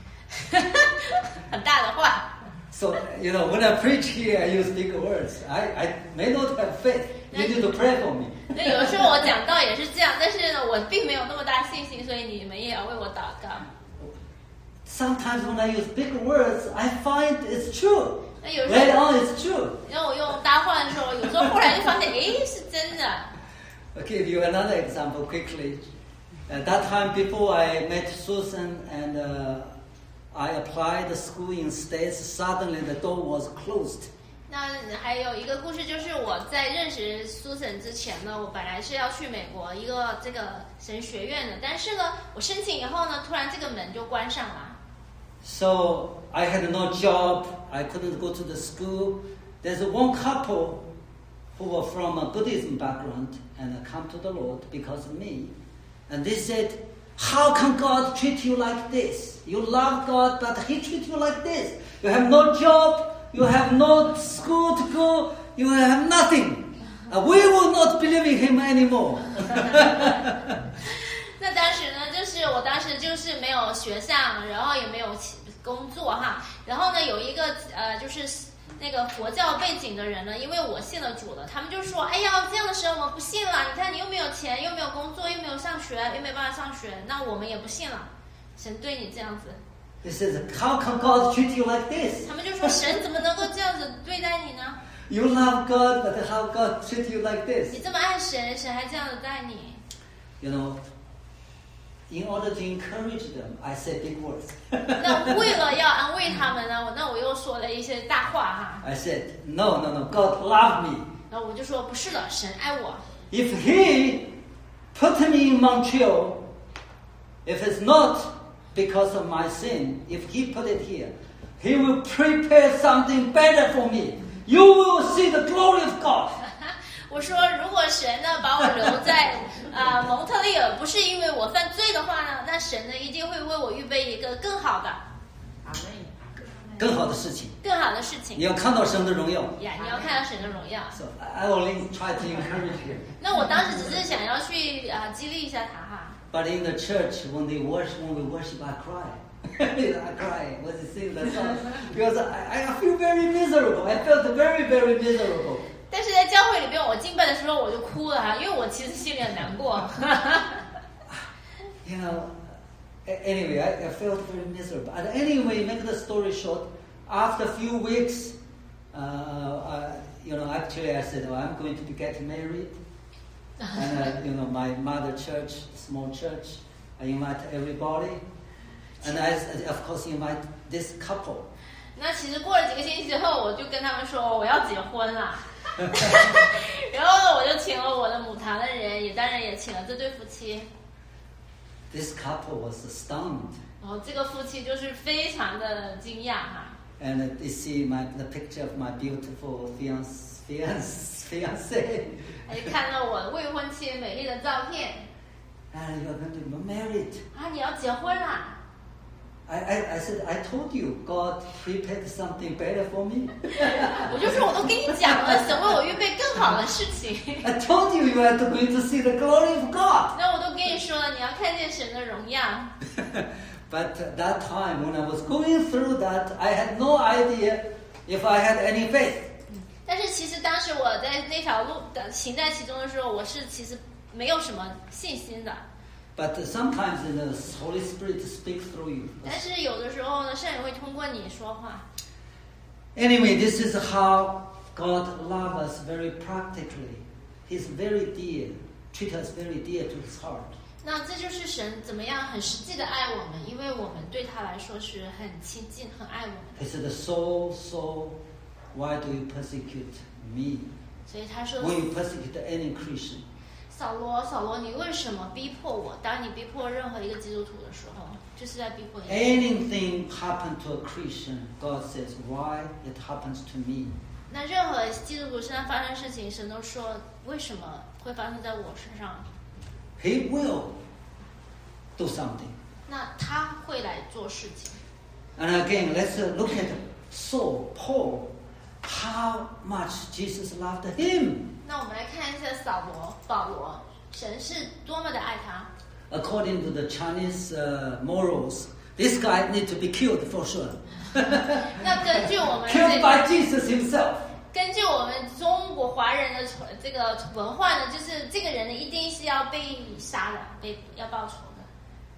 很大的话。 So, you know, when I preach here, I use big words. I may not have faith. You need to pray for me. 那有时候我讲道也是这样，但是呢，我并没有那么大信心，所以你们也要为我祷告。 sometimes when I use big words, I find it's true. 那有时 Later 候， on, it's true. 让我用大话的时候，有时候后来就发现，诶，是真的。 I'll give you another example quickly. At that time, before I met Susan and I applied the school in States, suddenly the door was closed. 那还有一个故事，就是我在认识 Susan 之前呢，我本来是要去美国一个这个神学院的，但是呢，我申请以后呢，突然这个门就关上了。 So I had no job. I couldn't go to the school. There's one couple who were from a Buddhism background and come to the Lord because of me. And they said, how can God treat you like this? You love God, but He treats you like this. You have no job. You have no school to go. You have nothing. We will not believe in Him anymore. 那当时呢，就是我当时就是没有学上，然后也没有工作哈。然后呢，有一个就是那个佛教背景的人呢，因为我信了主了，他们就说：“哎呀，这样的神我们不信了。你看你又没有钱，又没有工作，又没有上学，又没有办法上学，那我们也不信了。神对你这样子。” He says, how can God treat you like this? 他们就说：“神怎么能够这样子对待你呢？ You love God, but how God treat you like 你 this? 这么爱神，神还这样子待你。” You know, in order to encourage them, I said big words. 那为了要安慰他们呢，我又说了一些大话哈。 I said, no, God loved me. 然后我就说：“不是的，神爱我。 If He put me in Montreal, if it's not because of my sin, if He put it here, He will prepare something better for me. You will see the glory of God. 我说，如果神呢把我留在蒙特利尔，不是因为我犯罪的话呢，那神呢一定会为我预备一个更好的、 更好的事情。 更好的事情。 你要看到神的荣耀。 呀，你要看到神的荣耀。 So I only try to encourage him. 那我当时只是想要去激励一下他哈。 But in the church, when we worship, I cry. I cry when they sing the song because I feel very miserable. I felt very, very miserable. 但是在教会里边，我敬拜的时候我就哭了哈，因为我其实心里很难过。 You know, anyway, I felt very miserable. And anyway, make the story short, after a few weeks, actually I said, I'm going to get married. And, my mother church, small church, I invite everybody. And I, of course, invite this couple. 那其实过了几个星期之后，我就跟他们说我要结婚了。然后呢，我就请了我的母堂的人，也当然也请了这对夫妻。 This couple was stunned. 然后这个夫妻就是非常的惊讶哈。 And you see the picture of my beautiful fiancé. 他就看到我未婚妻美丽的照片。 And you're going to be married. 你要结婚啦。 I said, I told you, God prepared something better for me. 我就说我都跟你讲了，神为我预备更好的事情。 I told you you are going to see the glory of God. 那我都跟你说了，你要看见神的荣耀。 But that time when I was going through that, I had no idea if I had any faith. 但是其实当时我在那条路的行在其中的时候，我是其实没有什么信心的。 But sometimes the Holy Spirit speaks through you. 但是有的时候呢，圣灵会通过你说话。 Anyway, this is how God loves us very practically. He's very dear, treat us very dear to His heart. 那这就是神怎么样很实际的爱我们，因为我们对他来说是很亲近、很爱我们的。 He said, "So, why do you persecute me? 所以他说 When you persecute any Christian?" 扫罗，你为什么逼迫我？当你逼迫任何一个基督徒的时候，就是在逼迫你。 Anything happened to a Christian, God says, "Why it happens to me?" 那任何基督徒身上发生事情，神都说为什么会发生在我身上？ He will do something. 那他会来做事情。 And again, let's look at Saul, Paul, how much Jesus loved him. 那我们来看一下保罗，神是多么的爱他。 According to the Chinese morals, this guy needs to be killed for sure. 那根据我们 Killed by Jesus himself. 根据我们中国华人的这个文化呢，就是这个人呢一定是要被杀的，要报仇的。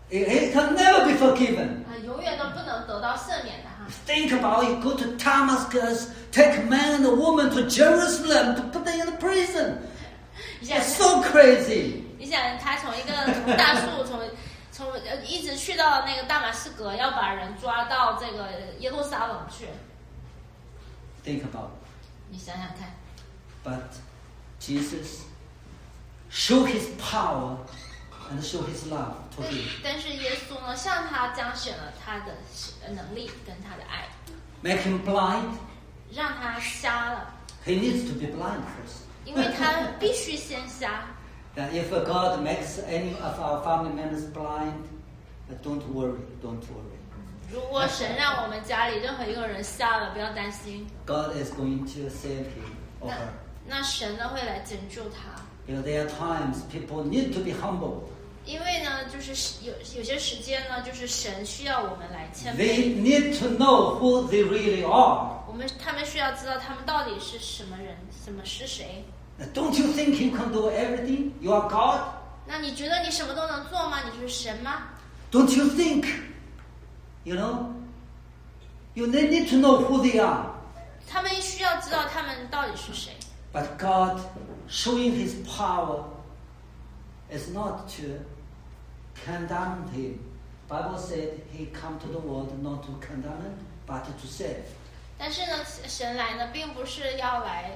He can never be forgiven. 永远都不能得到赦免的哈。 Think about it. Go to Damascus, take man and woman to Jerusalem to put them in the prison. It's so crazy. 你想，他从大树从一直去到那个大马士革，要把人抓到这个耶路撒冷去。 Think about it. 你想想看。 But Jesus showed his power and showed his love to him. 但是耶稣呢，向他彰显了他的能力跟他的爱。 Make him blind. 让他瞎了。 He needs to be blind first. 因为他必须先瞎。 If God makes any of our family members blind, don't worry. 如果神让我们家里任何一个人瞎了，不要担心。 God is going to save him or her. 那神呢会来拯救他。 Because there are times people need to be humble. 因为呢，就是有些时间呢，就是神需要我们来谦卑。 They need to know who they really are. 他们需要知道他们到底是什么人，什么是谁。 Don't you think you can do everything? You are God. 那你觉得你什么都能做吗？你就是神吗 Don't you think? You need to know who they are. 他们需要知道他们到底是谁。 But God showing His power is not to condemn him. Bible said He come to the world not to condemn, but to save. 但是呢，神来呢，并不是要来，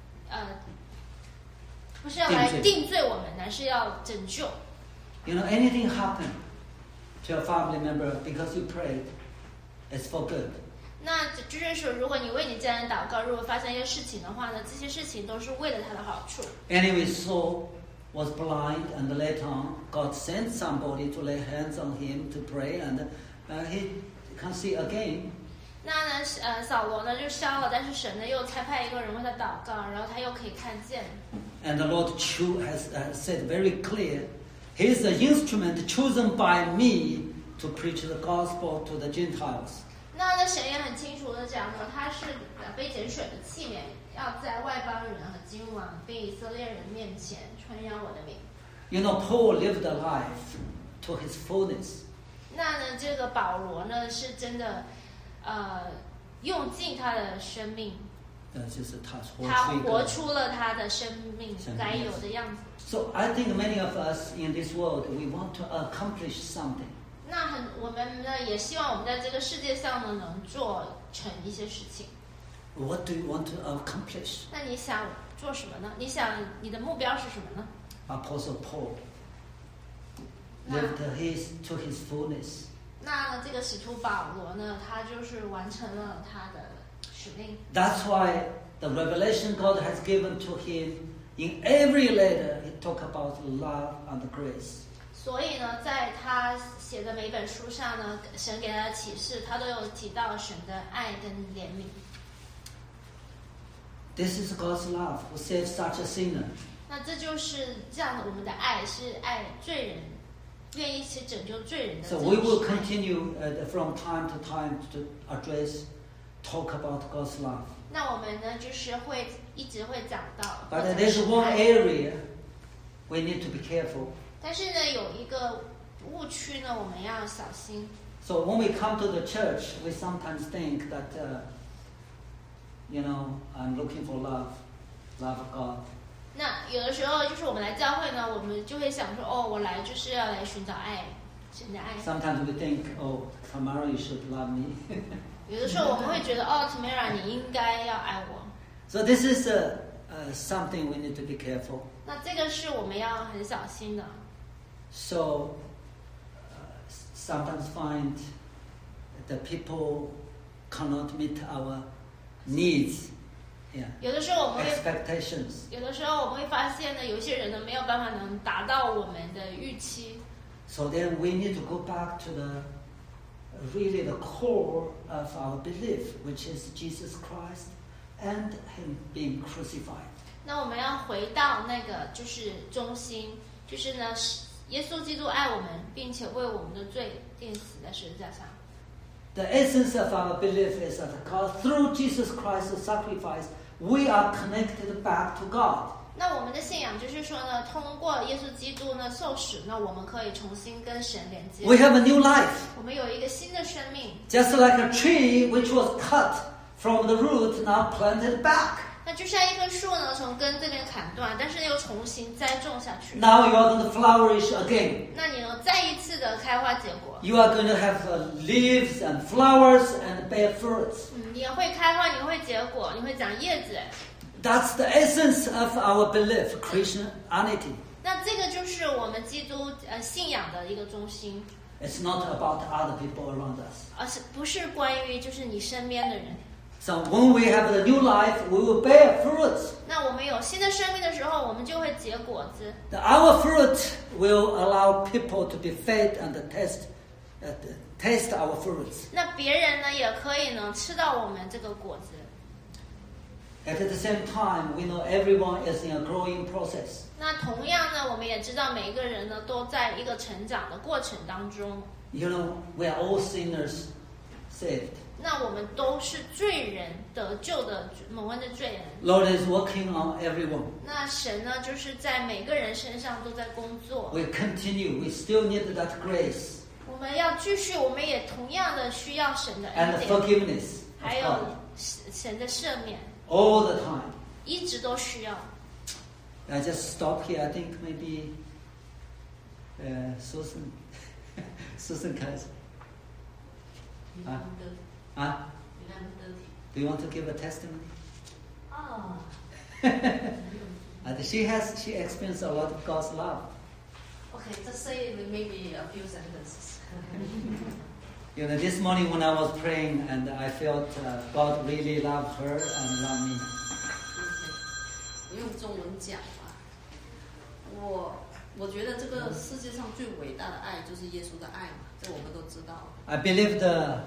不是要来定罪我们，乃是要拯救。 Anything happen to a family member because you prayed, it's for good. 那就是说，如果你为你家人祷告，如果发生一些事情的话呢，这些事情都是为了他的好处。 Anyway, Saul was blind, and later on, God sent somebody to lay hands on him to pray, and he can see again. 那呢，扫罗呢就瞎了，但是神呢又差派一个人为他祷告，然后他又可以看见。 And the Lord has said very clear, He is the instrument chosen by me to preach the gospel to the Gentiles. 那神也很清楚的讲说，他是被拣选的器皿，要在外邦人和君王并以色列人面前传扬我的名。 Paul lived a life to his fullness. 那呢，这个保罗呢是真的。用尽他的生命，他活出了他的生命该有的样子。 So I think many of us in this world we want to accomplish something. 那我们呢也希望我们在这个世界上呢能做成一些事情。 What do you want to accomplish? 那你想做什么呢？你想你的目标是什么呢 ？Apostle Paul lived to his fullness. 那呢，这个使徒保罗呢，他就是完成了他的使命。 That's why the revelation God has given to him in every letter, he talk about love and grace. 所以呢，在他写的每本书上呢，神给他的启示，他都有提到神的爱跟怜悯。 This is God's love who saves such a sinner. 那这就是这样的，我们的爱是爱罪人。愿意去拯救罪人的。 So we will continue from time to time to talk about God's love. 那我们呢，就是会一直会讲到。 But there's one area we need to be careful. 但是呢，有一个误区呢，我们要小心。 So when we come to the church, we sometimes think that, I'm looking for love of God. 那有的时候就是我们来教会呢，我们就会想说，我来就是要来寻找爱，神的爱。 Sometimes we think, Tamara, you should love me. 有的时候我们会觉得，Tamara，你应该要爱我。 So this is something we need to be careful. 那这个是我们要很小心的。 So sometimes find that people cannot meet our needs. Yeah. 有的时候我们会 expectations. 有的时候我们会发现呢，有些人呢没有办法能达到我们的预期。 So then we need to go back to really the core of our belief, which is Jesus Christ and Him being crucified. 那我们要回到那个就是中心，就是呢，耶稣基督爱我们，并且为我们的罪钉死在十字架上。 The essence of our belief is that God, through Jesus Christ's sacrifice, we are connected back to God. 那我们的信仰就是说呢，通过耶稣基督呢受死，那我们可以重新跟神连接。 We have a new life. 我们有一个新的生命。 Just like a tree which was cut from the root, now planted back. 那就像一棵树呢，从根这边砍断，但是又重新栽种下去。 Now you are going to flourish again. 那你呢，再一次的开花结果。 You are going to have leaves and flowers and bear fruits. 你也会开花，你会结果，你会长叶子。 That's the essence of our belief, Christianity. 那这个就是我们基督信仰的一个中心。 It's not about other people around us. 而是不是关于就是你身边的人。 So when we have the new life, we will bear fruits. 那我们有新的生命的时候，我们就会结果子。 Our fruit will allow people to be fed and taste our fruits. 那别人呢也可以呢吃到我们这个果子。 At the same time, we know everyone is in a growing process. 那同样呢，我们也知道每一个人呢都在一个成长的过程当中。 You know, we are all sinners saved. 那我们都是罪人得救的蒙恩的罪人。 Lord is working on everyone. 那神呢，就是在每个人身上都在工作。 We continue. We still need that grace. 我们要继续，我们也同样的需要神的恩 And 典， forgiveness. 还有神的赦免， All the time. 一直都需要。 I just stop here. I think maybe Susan has. Do you want to give a testimony? She experienced a lot of God's love. Okay, just say maybe a few sentences. You know, this morning when I was praying, and I felt God really loved her and loved me. 我用中文讲吧。我觉得这个世界上最伟大的爱就是耶稣的爱嘛，这我们都知道。 I believe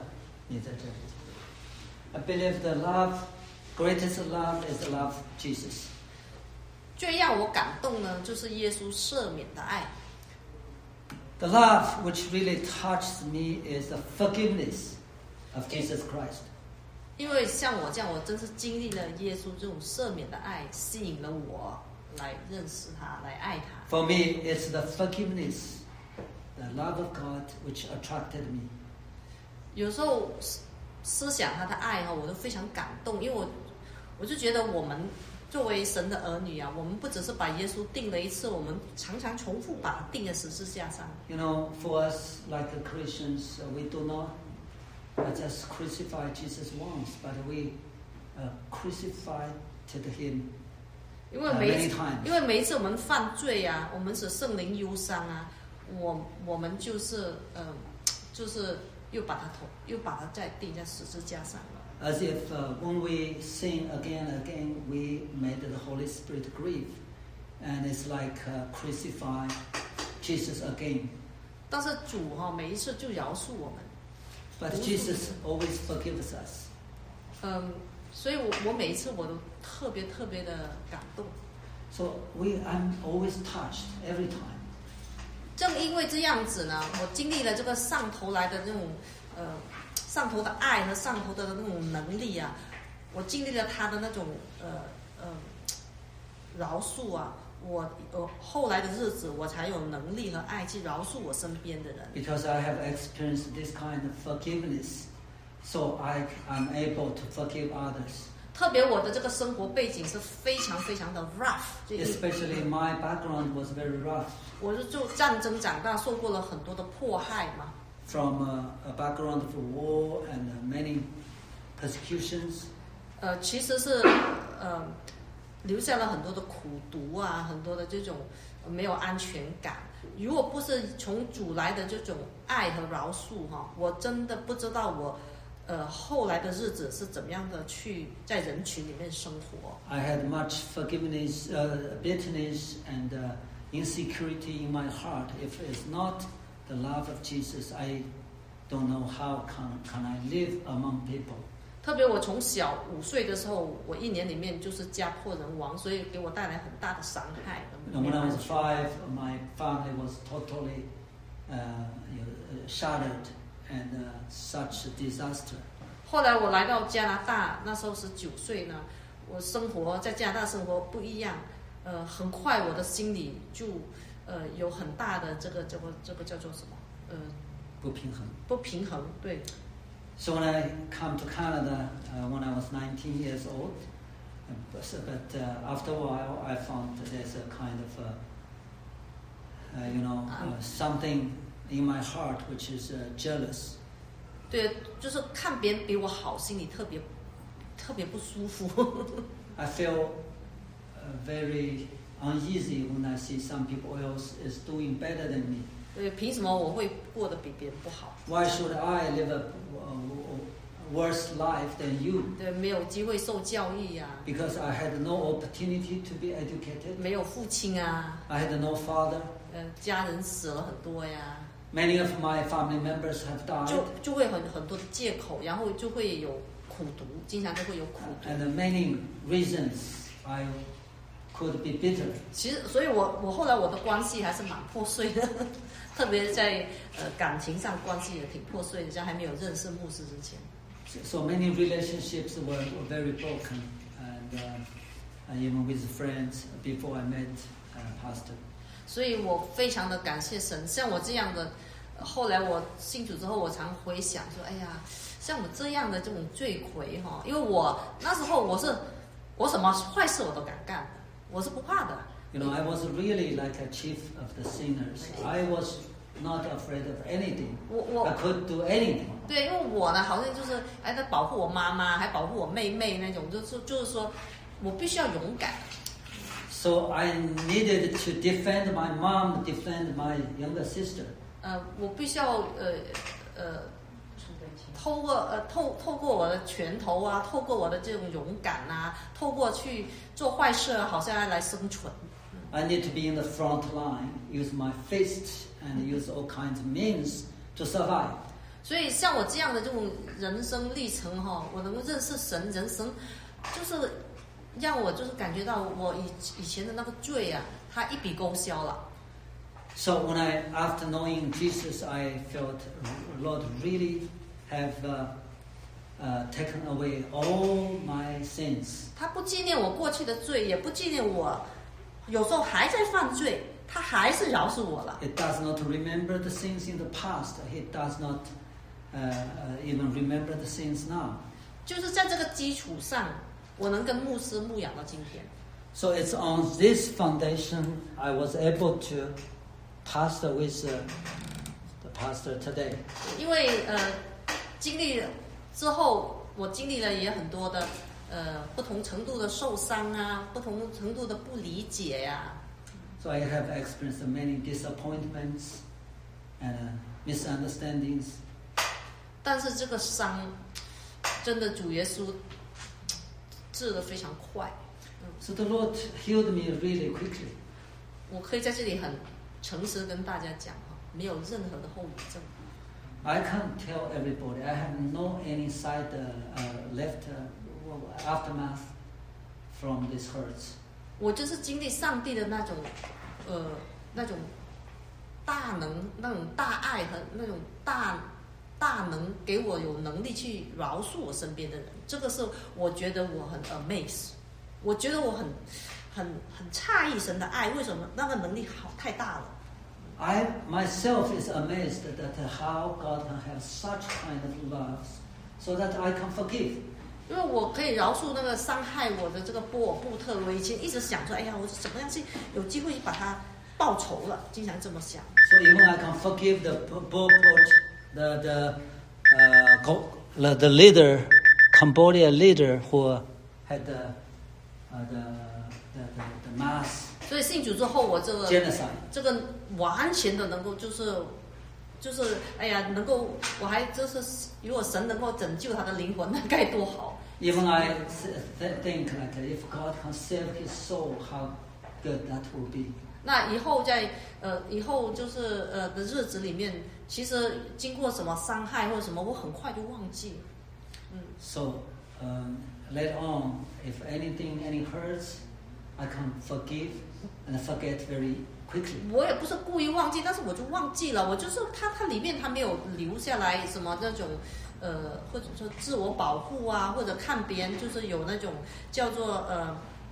the love, greatest love is the love of Jesus. 最让我感动呢，就是耶稣赦免的爱。 The love which really touches me is the forgiveness of Jesus Christ. 因为像我这样，我真是经历了耶稣这种赦免的爱，吸引了我来认识他，来爱他。 For me, it's the forgiveness, the love of God which attracted me. 有时候思想他的爱我都非常感动，因为我就觉得我们作为神的儿女啊，我们不只是把耶稣定了一次，我们常常重复把他定在十字架上。 You know, for us like Christians, we do not just crucify Jesus once, but we crucified him many times. 因为每一次我们犯罪啊，我们使圣灵忧伤啊，我们就是又把它再钉在十字架上了。 As if when we sin again and again, we made the Holy Spirit grieve, and it's like crucify Jesus again. 但是主每一次就饶恕我们。 But Jesus always forgives us. 所以我每一次我都特别的感动。 So I'm always touched every time. 正因为这样子呢，我经历了这个上头来的那种上头的爱和上头的那种能力啊，我经历了他的那种饶恕啊，我后来的日子我才有能力和爱去饶恕我身边的人。 Because I have experienced this kind of forgiveness, so I'm able to forgive others. 特别我的这个生活背景是非常的 rough， Especially my background was very rough. 我是就战争长大，受过了很多的迫害嘛。 From a background of war and many persecutions. 其实是留下了很多的苦毒啊，很多的这种没有安全感。如果不是从主来的这种爱和饶恕我真的不知道我后来的日子是怎么样的去在人群里面生活。 I had much forgiveness, bitterness, and insecurity in my heart. If it's not the love of Jesus, I don't know how can I live among people. 特别我从小5岁的时候，我1年里面就是家破人亡，所以给我带来很大的伤害。 When I was 5, my family was totally shattered and such a disaster. 后来我来到加拿大，那时候是9岁呢，我生活在加拿大生活不一样。 很快我的心里就有很大的这个叫做什么不平衡，对。 So when I come to Canada when I was 19 years old, but after a while I found that there's a kind of something in my heart which is jealous. 对，就是看别人比我好，心里特别不舒服。 I feel very uneasy when I see some people else is doing better than me. 对，凭什么我会过得比别人不好 Why should I live a worse life than you? 对，没有机会受教育呀 Because I had no opportunity to be educated. 没有父亲啊 I had no father. 家人死了很多呀 Many of my family members have died. 就会很多的借口，然后就会有苦读，经常都会有苦读。 And many reasons I could be bitter. 其实，所以我后来我的关系还是蛮破碎的，特别在感情上关系也挺破碎的，在还没有认识牧师之前。 So many relationships were very broken, and even with friends before I met Pastor. 所以我非常的感谢神，像我这样的，后来我信主之后，我常回想说，哎呀，像我这样的这种罪魁哈，因为我那时候我什么坏事我都敢干的，我是不怕的。 I was really like a chief of the sinners. I was not afraid of anything. I could do anything. 对，因为我呢，好像就是在保护我妈妈，还保护我妹妹那种，就是说我必须要勇敢。 So I needed to defend my mom, defend my younger sister. 我必须要透过我的拳头啊，透过我的这种勇敢啊，透过去做坏事，好像来生存。 I need to be in the front line, use my fists and use all kinds of means to survive. 所以像我这样的这种人生历程哈，我能够认识神，人生就是让我就是感觉到我以前的那个罪啊，它一笔勾销了。 So after knowing Jesus, I felt Lord really have taken away all my sins. 他不纪念我过去的罪，也不纪念我有时候还在犯罪，他还是饶恕我了。 It does not remember the sins in the past. It does not even remember the sins now. 就是在这个基础上，我能跟牧师牧养到今天。 So it's on this foundation I was able to pastor with the pastor today. 因为经历之后，我经历了也很多的不同程度的受伤啊，不同程度的不理解呀。 So I have experienced many disappointments and misunderstandings. 但是这个伤，真的主耶稣治得非常快。 So the Lord healed me really quickly. 我可以在这里很诚实跟大家讲哈，没有任何的后遗症。 I can't tell everybody. I have no any side left aftermath from these hurts. 我就是经历上帝的那种大能、那种大爱和那种大能，给我有能力去饶恕我身边的人。这个是我觉得我很 amaze， 我觉得我很诧异神的爱，为什么那个能力太大了。 I myself is amazed that how God can have such kind of love, so that I can forgive. 因为我可以饶恕那个伤害我的这个波尔布特，我以前一直想说，哎呀，我怎么样去有机会把他报仇了，经常这么想。 So even I can forgive the the leader, Cambodia leader who had the mass. 所以信主之后，我这个 genocide. 这个完全的能够就是哎呀，能够我还就是如果神能够拯救他的灵魂，那该多好。 Even I think like if God can save his soul, how good that will be. 那以后以后就是的日子里面，其实经过什么伤害或者什么，我很快就忘记了。 So later on, if any hurts, I can forgive and forget very quickly. 我也不是故意忘记，但是我就忘记了。我就是它里面它没有留下来什么那种或者说自我保护啊，或者看别人就是有那种叫做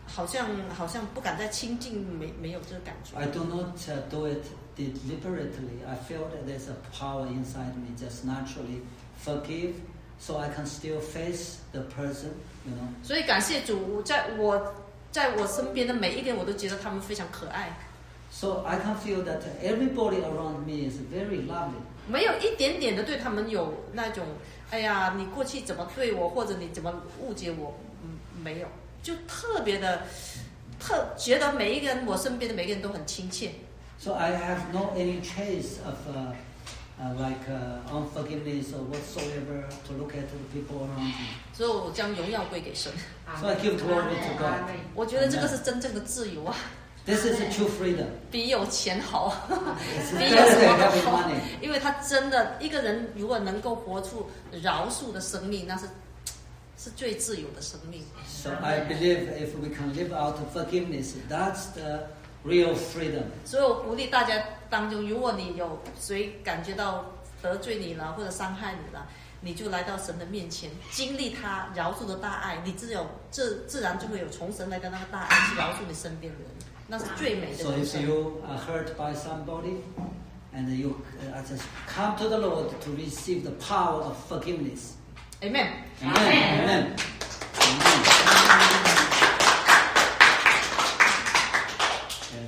好像不敢再亲近，没有这个感觉。 I do not do it deliberately. I feel that there's a power inside me, just naturally forgive, so I can still face the person, you know. 所以感谢主，在我身边的每一个人，我都觉得他们非常可爱。 So I can feel that everybody around me is very lovely. 没有一点点的对他们有那种，哎呀，你过去怎么对我，或者你怎么误解我，没有，就特别的觉得每一个人，我身边的每一个人都很亲切。 So I have no any trace of unforgiveness or whatsoever to look at the people around me. 所以我将荣耀归给神。 So I give glory to God. 我觉得这个是真正的自由啊。 This is a true freedom. 比有钱好， It's 比 better 有什 than 么 having 都好， money. 因为他真的一个人如果能够活出饶恕的生命，那是最自由的生命。 So I believe if we can live out forgiveness, that's the real freedom. 所以我鼓励大家当中，如果你有谁感觉到得罪你了或者伤害你了，你就来到神的面前，经历他饶恕的大爱，你自然就会有从神来的那个大爱去饶恕你身边的人，那是最美的 So 人 if 生。 you are hurt by somebody, and you just come to the Lord to receive the power of forgiveness. Amen. Amen. Amen.